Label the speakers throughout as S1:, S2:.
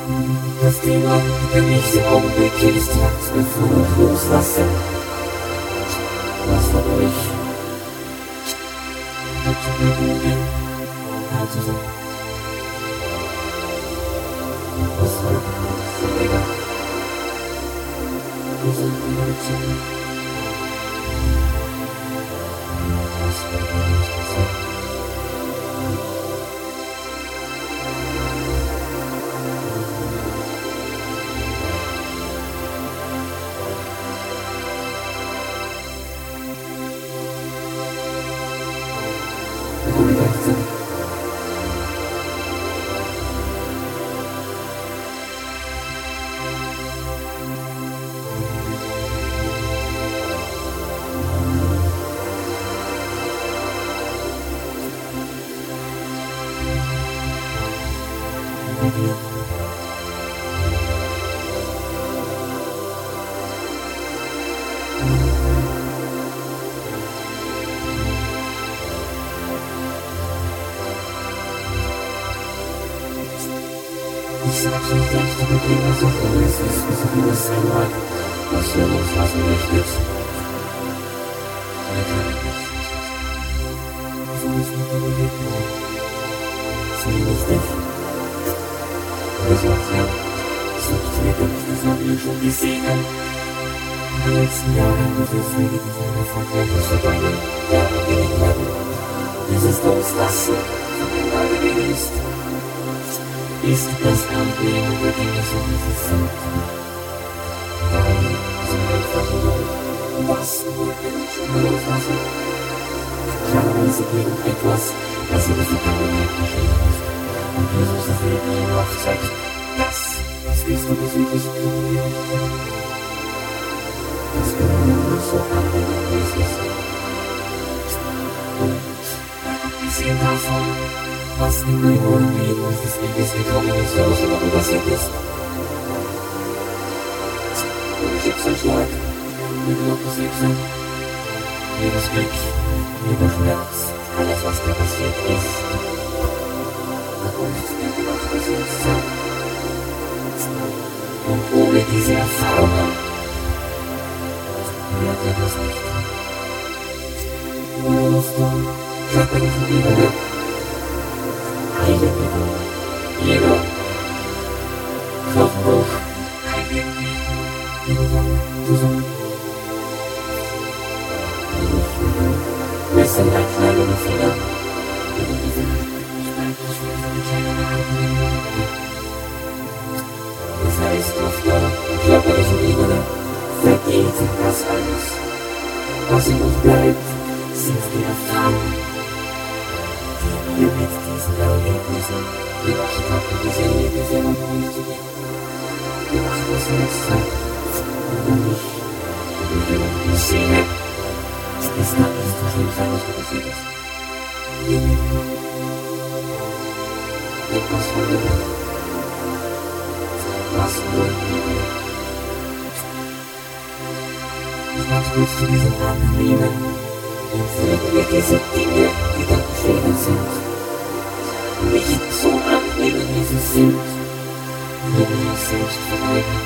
S1: Das Thema der nächste Augenblick jedes Tages bevor ich loslasse. Was von euch dazu bewogen, da zu sein? Was war so länger? Diese Emotionen. Was war nicht gesagt? Ich sag's nicht gleich zu Beginn, was auch immer es ist, was auch immer es sein mag, was ihr loslassen möchtet. Oder kann ich nicht. So ist mit dem Leben. Zumindest nicht. Er sagt ja, sucht mir doch, das haben wir schon gesehen. In den letzten Jahren wird es wirklich ein erfolgreiches Vergangen. Ja, Gelegenheiten. Dieses Loslassen von dem Allgemeinen ist das Annehmen der Dinge so, wie sie sind. Weil sie einfach nur, was wir schon loslassen. Klarerweise irgendetwas, das in der Vergangenheit geschehen ist. Und Jesus das Leben ihm aufzeigt, das willst du wirklich ignorieren. Das können wir nur so annehmen, wie es ist. Und abgesehen davon, was in meinem Leben dieses Weges gekommen ist, was schon mal passiert ist. Jeder Schicksalsschlag, jede Opposition, jedes Glück, jeder Schmerz, alles was dir passiert ist, hat uns mir gemacht, dass wir uns sind. Und ohne diese Erfahrung wäre das nicht. Nur musst du körperlichen Ebene jeder Knochenbruch, kein Irgendwie, zusammen. Messer, Leitschneide und Finger. Ich merke, ich will von kleinen Arten. Das heißt, auf der körperlichen Ebene vergeht das alles. Was in uns bleibt, sind die Erfahrungen, die wir mit diesen Erlebnissen gemacht haben, diese Erlebnisse noch umzugehen. Wir machen das jetzt Zeit. Und wenn ich sehe, es kann nicht so schlimm sein, was mir passiert ist. Etwas von mir. Was wollen wir? Ich mag kurz zu diesem Namen nehmen und würden wir diese Dinge, die da geschehen sind, nicht so annehmen, wie sie sind, nur uns selbst vermeiden.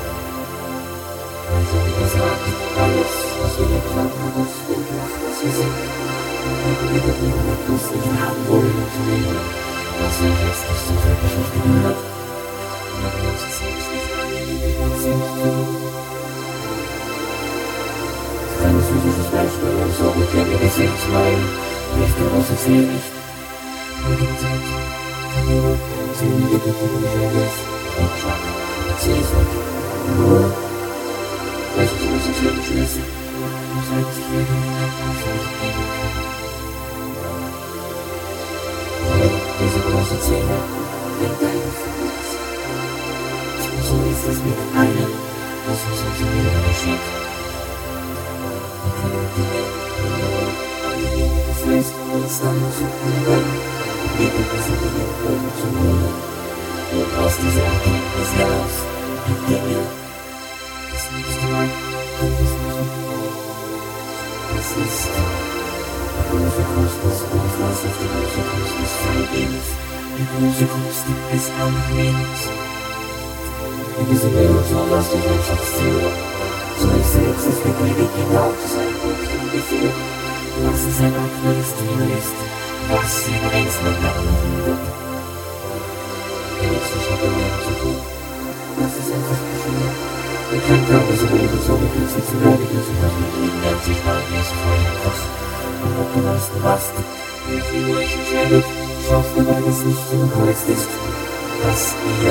S1: Also wie gesagt, alles, was wir getan haben, ist gut gemacht, was wir sind. Und wir dagegen etwas nicht haben wollen und zu nehmen, was wir jetzt nicht so wirklich nicht gehört. Wenn wir uns selbst nicht annehmen, wie wir sind, ein physisches Beispiel, so bekäme ich es jetzt mal nicht daraus, ich sehe nicht. Und die Zeit kann jemand sehen, wie die Bewegung ist. Und schwach, erzähl es euch. Nur, weil ich muss ins Leben schließen. Und seit ich Leben in der Kraft geben kann. Weil diese große Zähne in deinem Fuß ist. So ist es mit allem, was uns unser Leben geschieht. Das heißt, uns dann zu üben, eben diese Dinge oben zu holen. Und aus dieser Erkenntnis heraus die Dinge das nächste Mal vergessen müssen. Das ist die große Kunst des Loslassens, die große Kunst des Vergebens, die große Kunst des Annehmens. diese Melodie aus dich einfach führen. So ich selbst ist beliebig genau zu seinem dunklen Gefühl. Was es ein Akne ist, wie du ist, was in einzelnen Namen wird. Wenn ich nicht habe mehr zu tun, was ist einfach geschehen. Wir können glaube so reden, so wie plötzlich zu werden, so dass wir jeden Tag sich mal mehr so voll etwas. Und ob du weißt, was wie viel nur ich entscheide, schaust du, weil es nicht im Kreuz ist, dass ihr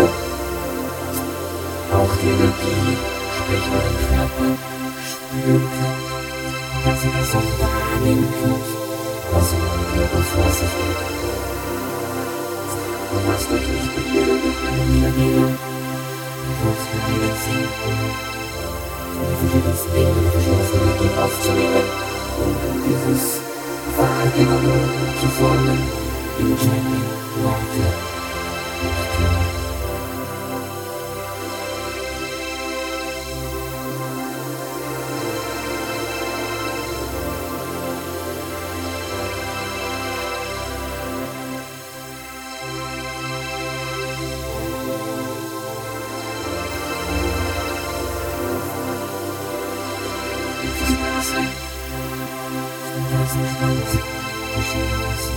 S1: auch die Energie, sprich euren Körper, spüren könnt, dass ihr das auch wahrnehmen könnt, was in eurem Körper vor sich geht. Und lasst euch nicht beirren durch eine Niederlegung, kurz beginnen sinken, für das Leben verschlossene Energie aufzunehmen und dieses Wahrnehmung zu formen in Channeling Worte und Töne. Dieses Dasein von ganzem Stand geschehen ist.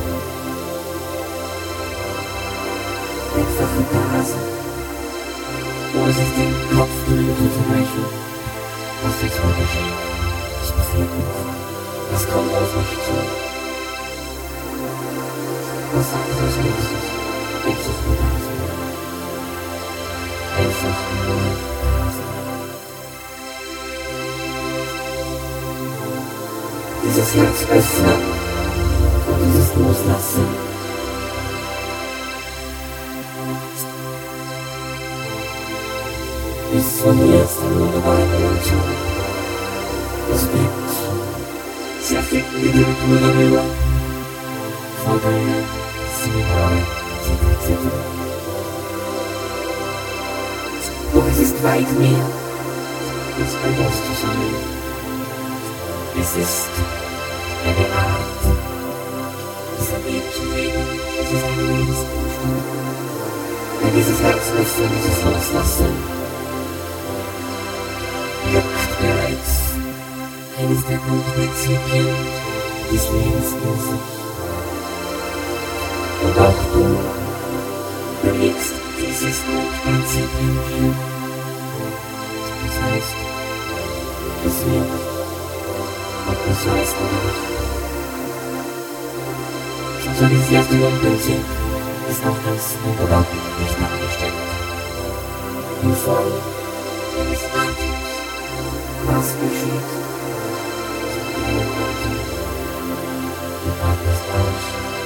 S1: Einfache Dasein, ohne sich den Kopf drüber zu brechen. Was jetzt wohl geschehen? Was passiert nicht? Was kommt auf mich zu? Was sagt das nächstes? Einfache Dasein. Einfach nur Dasein. Dieses Herz öffnen und dieses Loslassen. Ist von jetzt an ohne Weiterleitung. Es gibt sehr viel Literatur darüber. Vorträge, Seminare, etc. Doch es ist weit mehr als all das zusammen. Es ist eine Art, dieser Leben zu leben. Es ist ein Lebenszustand. Wenn dieses Herz öffnen, dieses Loslassen, wirkt bereits eines der Grundprinzipien des Lebens in sich. Und auch du bewegst dieses Grundprinzip in dir. Das heißt, es wird. Ob du es weißt oder nicht. Schon so dieses erste Grundprinzip ist auch ganz wunderbar nicht dargestellt. In Form eines Atems. Was geschieht? Deinem Atem. Du atmest aus.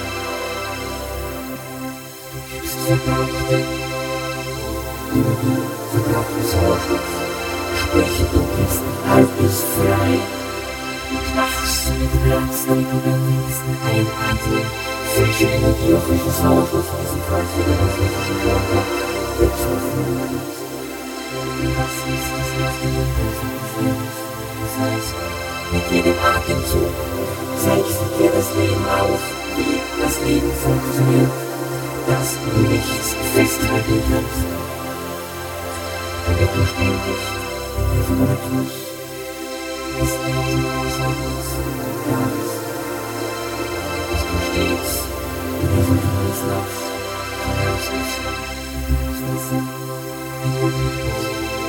S1: Du gibst verbrauchte Energie, verbrauchten Sauerstoff. Sprich, du bist alles frei. Und machst mit Platz, damit du beim nächsten Einatmen frische Energie auf frischen Sauerstoff in diesem Fall für den physischen Körper bezogen wird. Das ist das erste Grundprinzip des Lebens. Das heißt, mit jedem Atemzug zeigst du dir das Leben auf, wie das Leben funktioniert, dass du nichts festhalten kannst. Damit du ständig in diesem Rhythmus des Lebens aushaltens da bist. Dass du stets in diesem Kreislauf vorauswissen, in der Rhythmus.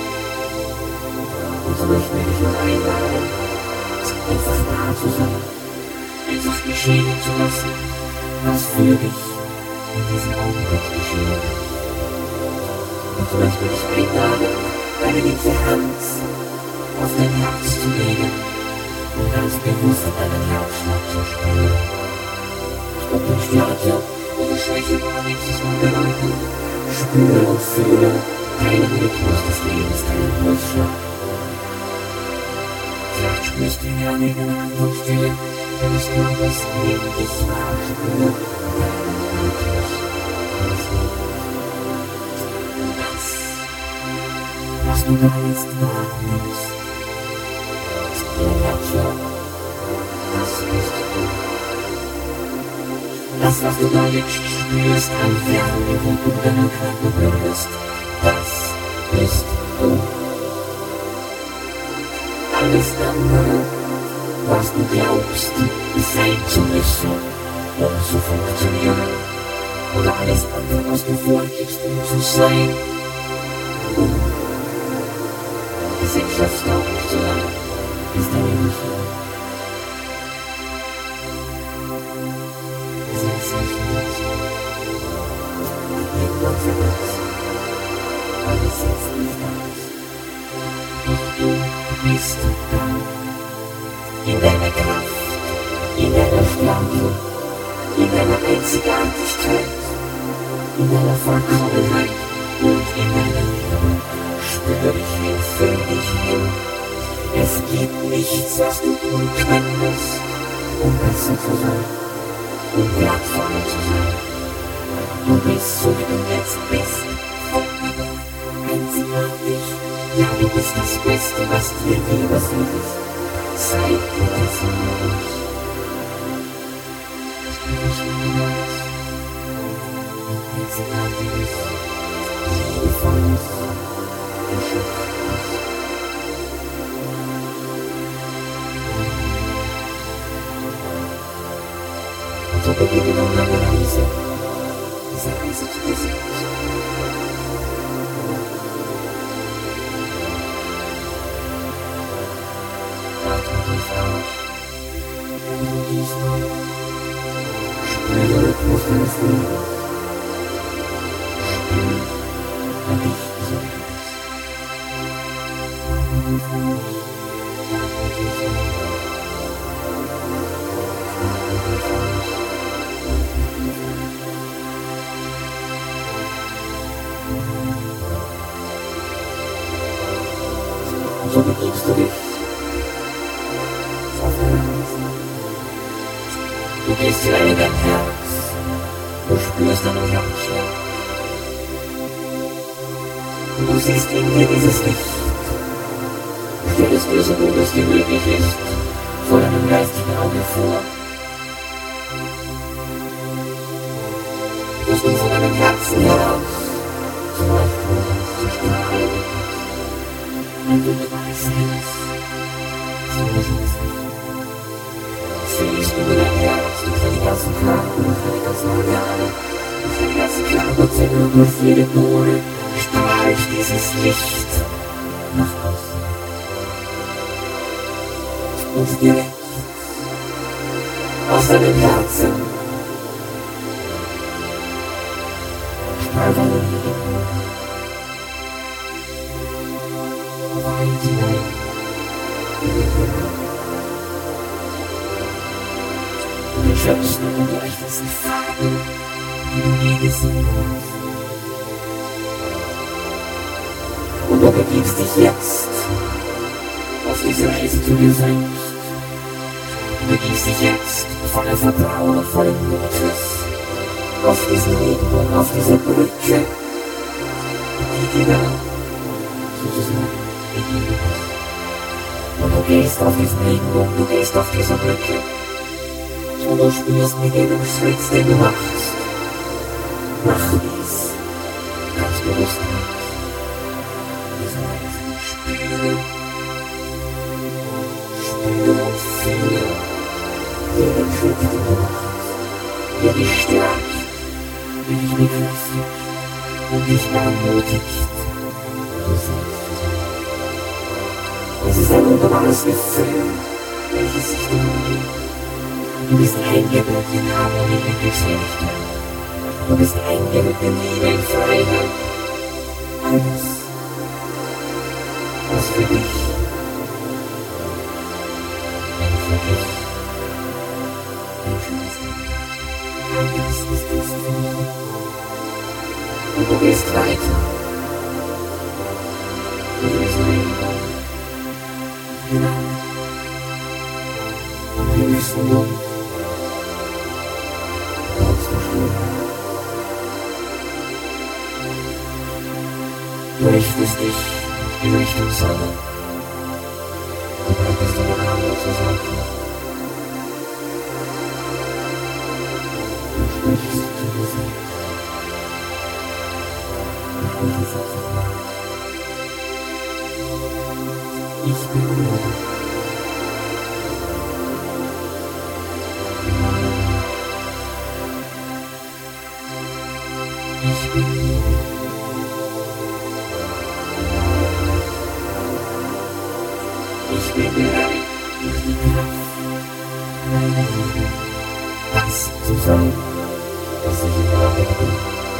S1: Und so möchten wir dich nur einladen, einfach da zu sein, einfach geschehen zu lassen, was für dich in diesem Augenblick geschehen ist. Und so möchten wir dich einladen, deine linke Hand auf dein Herz zu legen und ganz bewusst deinen Herzschlag zu spüren. Ob du Stärke oder Schwäche wahrnimmst, ist unbedeutend. Spüre und fühle deinen Rhythmus des Lebens, deinen Pulsschlag. Vielleicht spürst du ja eine Handlungsstelle, wenn ich nur das neben dich wahr spüre, deinen Rhythmus des Lebens. Und das, was du da jetzt wahrnimmst, der Herzschlag, das bist du. Das, was du da jetzt spürst, an Wärme, wo du deinen Körper berührst, das bist du. zu funktionieren oder alles andere, was du vorgibst, um zu sein, um gesellschaftstauglich zu sein, ist eine Illusion. Alles jetzt nicht aus. Doch du bist da. In deiner Kraft, in deiner Stärke, in deiner Einzigartigkeit, in deiner Vollkommenheit und in deiner Liebe. Spür dich hin, fühl dich hin. Es gibt nichts, was du tun könntest, um besser zu sein, um wertvoller zu sein. Du bist so, wie du jetzt bist, einzigartig. Ja, du bist das Beste, was dir je passiert ist. Sei du das Los. Du bist anders. Einzigartiges, liebevolles, geschöpftes. Und so beginne nun deine Reise. Diese Reise zu dir selbst. Atme tief aus. Und du gehst nun. Spür den Rhythmus deines Lebens. Spür, wer dich so ist. Atme tief aus. Atme tief aus. Atme tief aus. Und so begibst du dich auf deine Reise. Du gehst hinein in dein Herz. Du spürst deinen Herzschlag. Und du siehst in dir dieses Licht. Stell es dir so gut es dir möglich ist vor deinem geistigen Auge vor. Dass du von deinem Herzen heraus zum Leuchten zu strahlen beginnst. Ein wunderbares Herz. So ist es. Fließt über dein Herz, durch deinen ganzen Körper, durch deine ganzen Organe, durch deine ganzen Körperzellen und durch jede Pore strahlt dieses Licht nach außen. Und direkt aus deinem Herzen strahlt deine Liebe weit hinein in den Himmel. Und den schönsten und leuchtendsten Farben, die du je gesehen hast. Und du begibst dich jetzt auf diese Reise zu dir selbst. Du begibst dich jetzt voller Vertrauen und voller Mutes auf diesen Regenbogen, auf diese Brücke, die dir da sozusagen gegeben ist. Und du gehst auf diesen Regenbogen, du gehst auf diese Brücke. Und du spürst mit jedem Schritt, den du machst, mach dies ganz bewusst mit. Diese Reise spüre und fühle jeden Schritt, den du machst, der dich stärkt, der dich bekräftigt und dich ermutigt, du selbst zu sein. Es ist ein wunderbares Gefühl, welches sich dir umgibt. Du bist eingebettet in Harmonie und Glückseligkeit. Du bist eingebettet in Liebe und Freiheit. Alles, was für dich ein schönes Ding ist. Alles ist dies für dich. Und du gehst weiter. Mit diesem Regenbogen hinein. Und wir müssen nun du richtest dich in Richtung Sonne und breitest deine Arme zur Seite. Du sprichst zu dir selbst. Du sprichst zu dir. Ich bin Ruhe. bin bereit, durch die Kraft meiner Liebe, das zu sein, was ich in Wahrheit bin.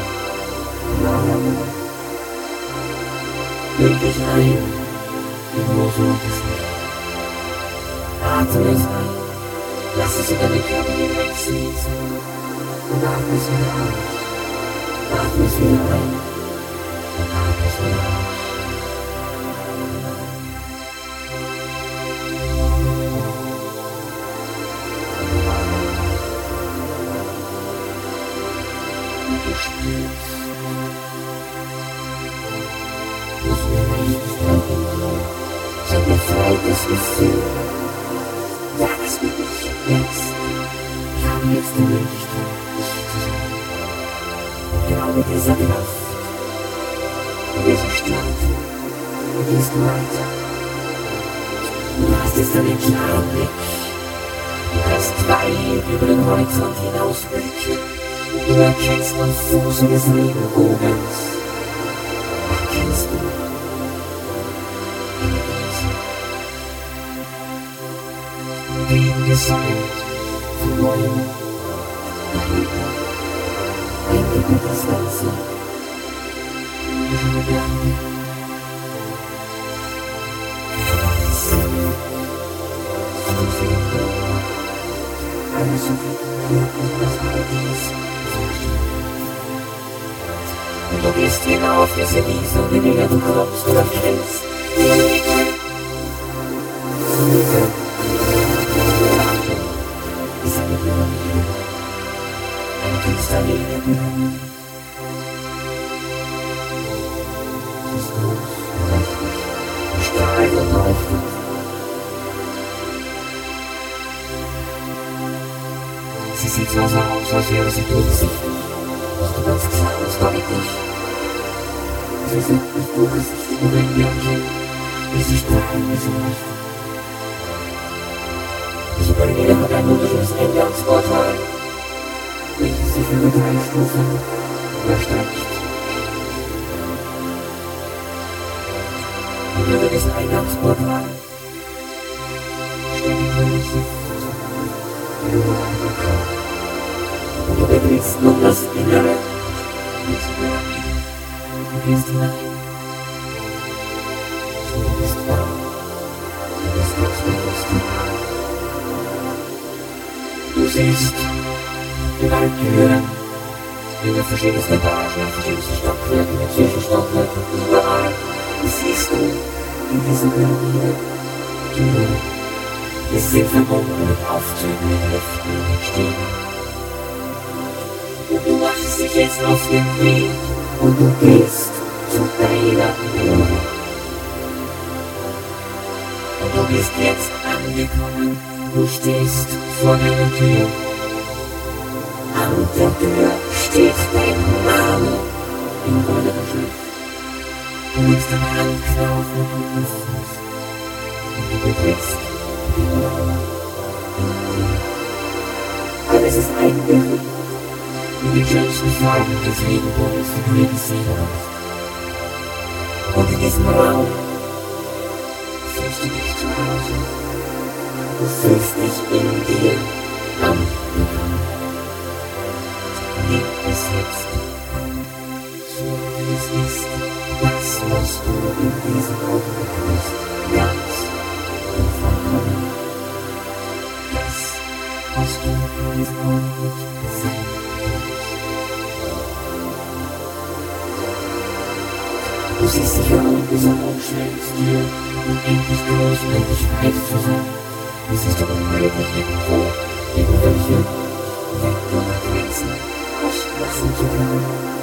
S1: Wirklich ein, in großes Meer. Atme es ein, lass es in deine Körper hineinfließen und atme es wieder aus. Atme es wieder ein und atme es wieder aus. Und du spürst, dass mir richtig dran so ein befreites Gefühl. Ja, das bin ich jetzt. Ich habe jetzt die Möglichkeit, ich zu sein. Und genau mit dieser Kraft, mit dieser Stärke, gehst du weiter. Du hast jetzt einen klaren Blick. Du kannst weit über den Horizont hinausblicken. Du erkennst am Fuße des Regenbogens. Erkennst du eine Wiese. Leben gesäumt von Bäumen, Erhebung, eingebettetes Wasser, ihre Berge. Alles so viel Glück, das Paradies und du gehst hinauf diese Wiese und je näher du kommst, du erkennst die Liebe. Ist eine Pyramide, eine kristalline Pyramide. Sie ist groß und mächtig, strahlt und leuchtet. Sie sieht zwar so aus, als wäre sie durchsichtig, doch du ganz klar und deutlich. Sie sind nicht durchsichtig, nur wenn wir erkennen, wie sie strahlen, wie sie leuchten. Diese Pyramide hat ein wunderschönes Eingangsportal, welches sich über 3 Stufen übersteigt. Und über diesen Eingangsportal steht die Kulisse. Und du betrittst nun das Innere dieser Pyramide. Du gehst hinein. Du bist warm. Du bist ganz bewusst hinein. Du siehst überall Türen, über verschiedenste Etagen, in verschiedenste Stockwerke, mit Zwischenstockwerken, überall siehst du in dieser Pyramide Türen. Die sind verbunden mit Aufzügen, mit Liften, mit Stiegen. Und du machst dich jetzt auf den Weg und du gehst zu deiner Höhle. Und du bist jetzt angekommen, du stehst vor deiner Tür. An der Tür steht dein Name in goldener Schrift. Du legst deine Hand auf und du öffnest. Und du betrittst die Raum. Alles ist eingerichtet in die schönsten Farben des Regenbogens, die du je gesehen hast. Und in diesem Raum fühlst du dich zu Hause. Du fühlst dich in dir angekommen. Nimm es jetzt an, so wie es ist, das, was du in diesem Augenblick bist, ganz und vollkommen. Das, was du in diesem Augenblick sein kannst. Du siehst dich herum, dieser Raum scheint dir unendlich groß, unendlich weit zu sein. Du siehst aber unmöglich irgendwelche Wände oder Grenzen auslassen zu können.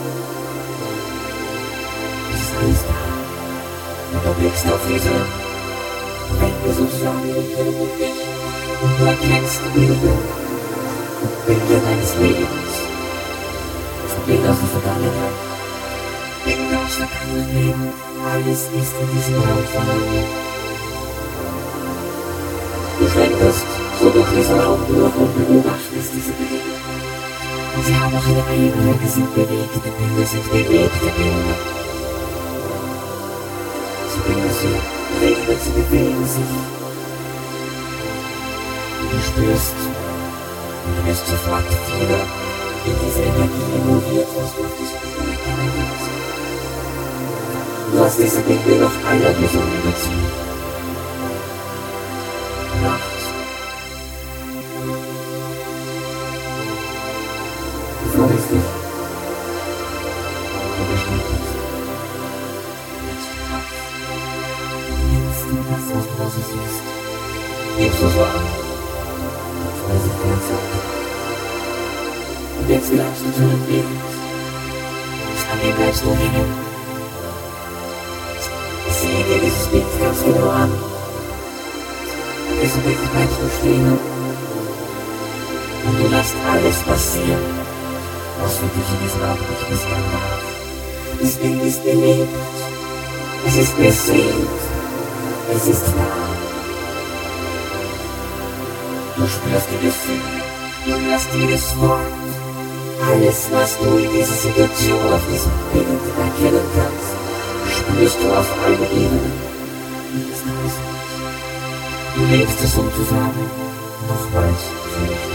S1: Es ist alles da. Und du blickst auf diese Wände sozusagen um dich und du erkennst Bilder und Bilder deines Lebens. Bilder aus der Vergangenheit. Bilder aus vergangenen Leben. Alles ist in diesem Raum vorhanden. Du schlenderst so durch diesen Raum durch und beobachtest diese Bilder. Und sie haben auch eine Eigenheit, die sind bewegte Bilder, sind bewegte Bilder. Sie bewegen sich, Du spürst, du bist sofort wieder in diese Energie involviert, was du auf diesem Gefühl kennenlernst. Lass diese Dinge noch einer Person überziehen. Nacht. Du freust dich. Du bestätigst. Das, was du draußen siehst, nimmst du so an. Weil sich keine Zeit. Und jetzt bleibst du zurückliegend. An dem bleibst du hängen. Sieh dir dieses Bild ganz genau an. An diesem Bild bleibst du stehen. Und du lässt alles passieren, was für dich in diesem Augenblick passieren darf. Das Bild ist belebt. Es ist beseelt. Es ist wahr. Du spürst die Gefühle, du hörst jedes Wort. Alles, was du in dieser Situation auf diesem Bild erkennen kannst, spürst du auf allen Ebenen. Du lebst es sozusagen nochmals für dich.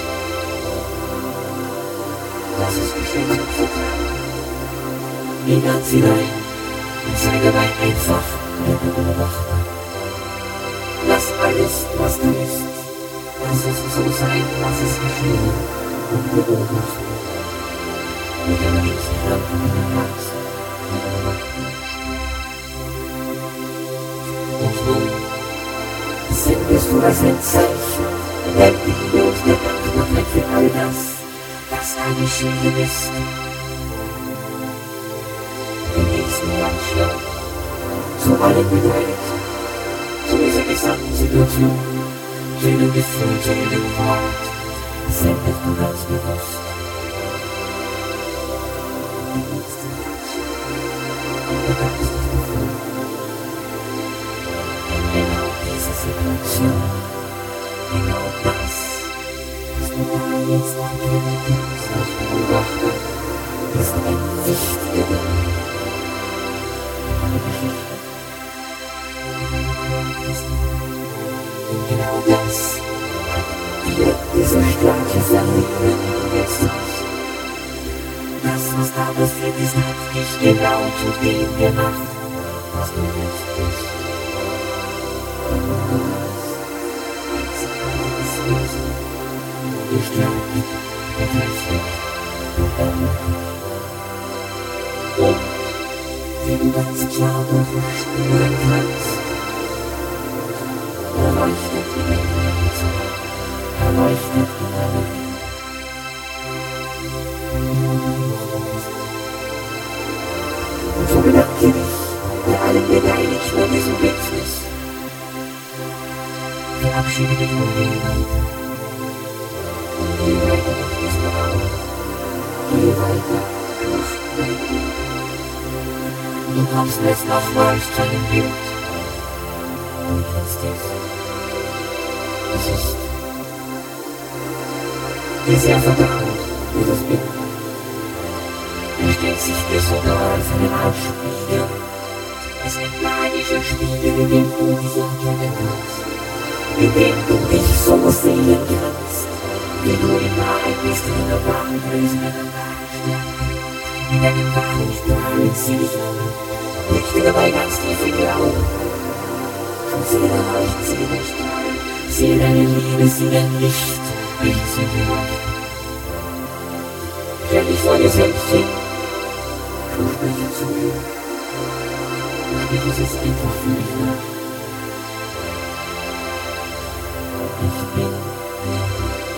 S1: Lass es geschehen und vertrauen. Geh ganz hinein und sei dabei einfach der Beobachter. Lass alles, was da ist, lass es so sein, lass es geschehen und beobachten. Mit deiner liebsten Hand und deinem Herzen, mit deiner Macht. Und nun sendest du als ein Zeichen der Liebe und der Dankbarkeit für all das, was da geschehen ist. Den nächsten Herzschlag zu allen Beteiligten, zu dieser gesamten Situation, zu jedem Gefühl, zu jedem Wort, sendest du ganz bewusst. Den nächsten Herzschlag und bedankst dich dafür. Denn genau diese Situation, genau das, was du da jetzt erkennen kannst als Beobachter, ist ein wichtiger Bereich. Eine Geschichte. Und genau das hat dir diese starke Verlegung jetzt hast. Das, was da passiert ist, hat dich genau zu dem gemacht, was du jetzt bist. Und du hast einzigartiges Wesen, gestärkt, gefestigt und ermutigt. Und wie du ganz klar spüren kannst, erleuchtet in deinem Herzen, erleuchtet in deinem Leben. Und so bedanke dich bei allen Beteiligten an diesem Bildnis. Verabschiede dich und geh weiter. Und geh weiter nach diesem Raum. Geh weiter durch dein Leben. Du kommst jetzt nochmals zu einem Bild. Und kennst es. Es ist dir sehr vertraut, dieses Bild. Er stellt sich dir sogar als eine Art Spiegel. Es ist ein magischer Spiegel, in dem du dich erkennen kannst. In dem du dich so sehen kannst, wie du in Wahrheit bist, in einer wahren Größe, in einer wahren Stärke, in einem wahren Strahl, sieh dich an. Richte dabei ganz tief in die Augen. Und sehe dein Leuchten, sehe dein Strahl, sehe deine Liebe, sehe dein Licht, welches in dir leuchtet. Stell dich vor dir selbst hin. Du spreche zu mir. Du sprichst es einfach für mich nach. Ich bin hier.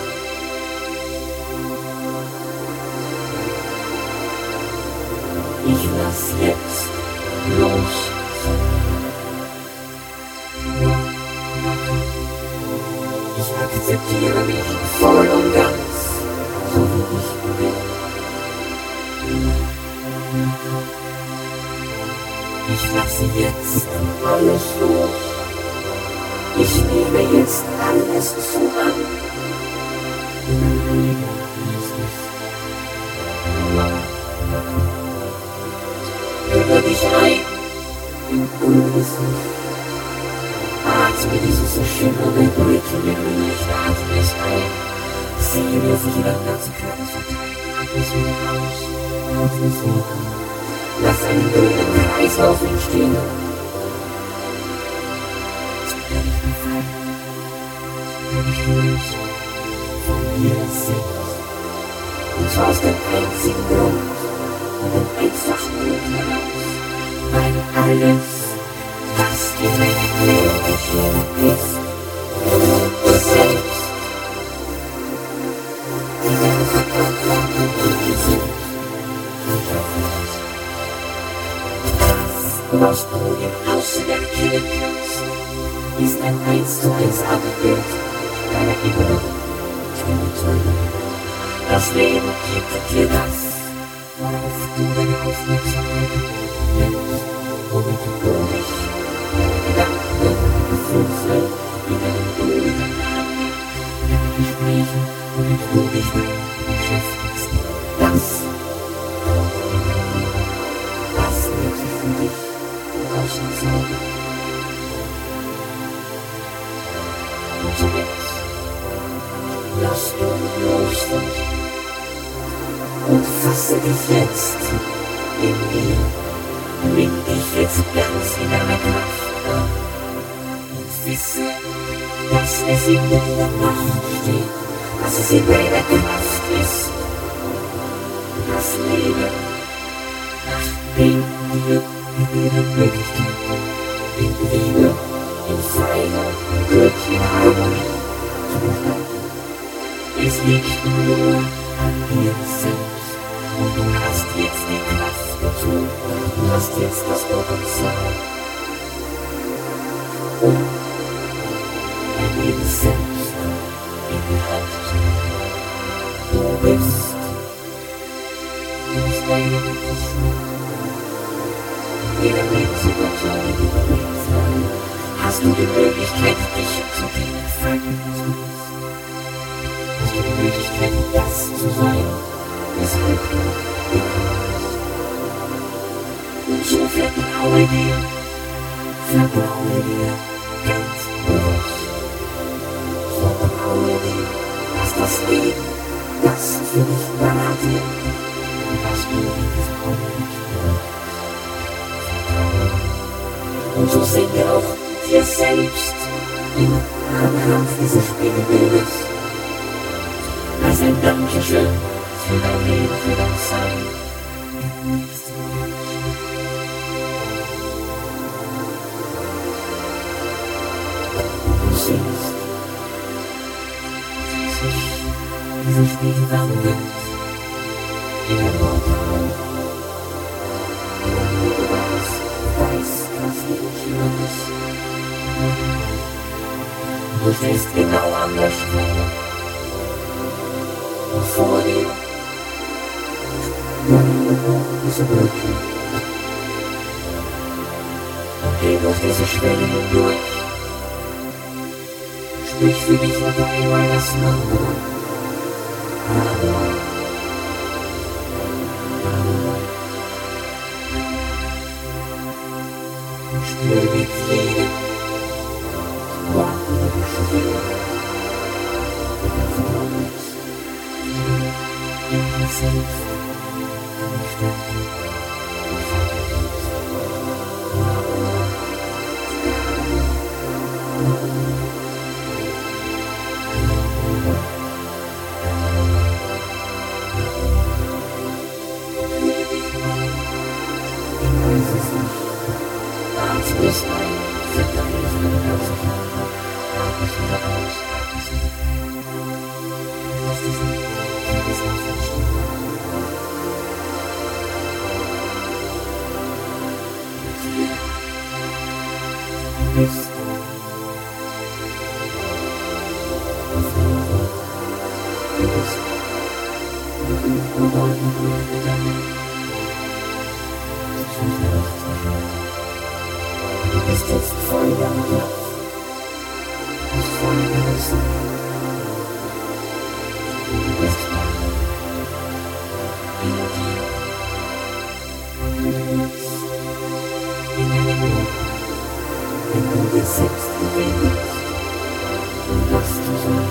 S1: Ich lass jetzt los von mir. Ich akzeptiere mich voll und ganz, so wie ich bin. Ich lasse jetzt alles los. Ich nehme jetzt alles so an. Hülle dich ein in Unwissen. Atme Atme dieses so schimmernde, bröckelnde Lichtatme es ein. Sieh, wie es sich in deinem ganzen Körper verteilt. Atme es wieder aus. Atme es wieder an. Lass einen grünen Kreislauf entstehen. Werde ich befreit. Werde ich löst von mir selbst. Und zwar aus dem einzigen Grund und dem einfachen Grund heraus, weil alles, was in meinem Leben geschehen ist, ich selbst in meiner Verantwortung sind. Ich hoffe das. Das, was du im Außen erkennen kannst, ist ein 1:1 Abbild deiner inneren Spiritualität. Das Leben gibt dir das, worauf du deine Aufmerksamkeit lenkst, womit du dich, deine Gedanken, deine Gefühlswelt, in deinem Du, in deinem Atmen, in deinen Gesprächen, womit du dich dann beschäftigst. Das wird sich für dich draußen sorgen. Und so jetzt, lass du los von dir. Und fasse dich jetzt in mir, bring dich jetzt ganz in deiner Kraft an und wisse, dass es in deiner Macht steht, dass es in deiner Kraft ist, das Leben nachdem dir gegeben Möglichkeiten in Liebe, in Freiheit, in Glück, in Harmonie zu gestalten. Es liegt nur an dir selbst. Und du hast jetzt die Kraft dazu, du hast jetzt das Potenzial, um dein Leben selbst in die Hand zu nehmen. Du bist deine Bestimmung. In jeder Lebenssituation, in jeder Lebenslage hast du die Möglichkeit, dich zu dem entfalten, was du bist. Hast du die Möglichkeit, das zu sein, weshalb du gekommen bist. Und so vertraue dir ganz bewusst. Vertraue dir, dass das Leben das für dich parat liegt und was du in diesem Augenblick brauchst. Vertraue. Und so singe auch dir selbst anhand dieses Spiegelbildes als ein Dankeschön für dein Leben, für dein Sein. Du siehst, wie sich dieser Spiegel wandelt in ein Portal, in ein wunderbares, weiß-gras Lichtschimmer ist. Du stehst genau an der Stelle und vor dir diese Brücke. Und geh durch diese Schwelle hindurch. Sprich für dich noch einmal das Mantra. Adonai. Adonai. Und spüre mit jedem Wort die Schwere, die du vertraust. In dir selbst. Atmest ein, verteidigst deine ganze Körper, atmest wieder aus, atmest wieder ein. Lass dich nicht, lass es nicht verstehen. Hier, du bist auf deiner Welt, du bist mit dem verborgenen Glück gegangen. Ich will dir nichts versprechen. Du bist jetzt voll deiner Kraft, du bist voll deiner Zeit. Du bist da, in dir, und du lebst in deinem Leben. wenn du dir selbst begegnest, was du sein.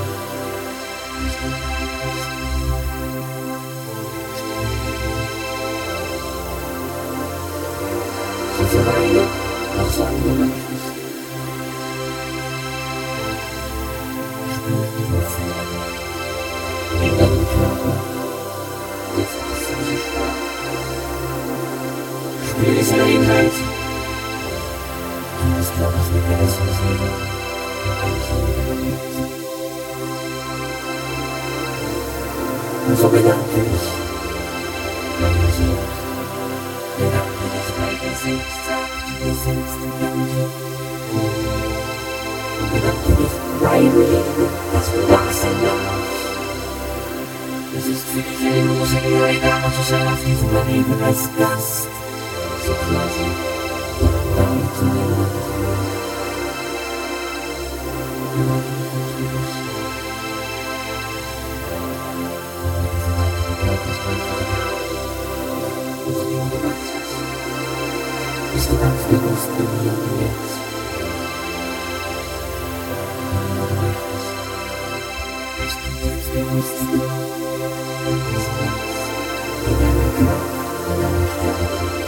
S1: So lange noch sein du möchtest. Spür die Freude in deinem Körper. Jetzt ist sie sichtbar. Spür diese Einheit. Du bist Körpers mit Geist und Seele. Und so bedanke ich meine Seele. Bedanke dich bei dir selbst, sag dir selbst Danke. Und bedanke dich, weil du Leben, dass du da sein darfst. Es ist für dich eine große Ehre, da zu sein auf diesem Planeten als Gast. So quasi, dein zu nehmen. Bist du ganz bewusst bei mir und jetzt? Bist du jetzt bewusst an diesem Platz, in deiner Kraft, in deiner Stärke?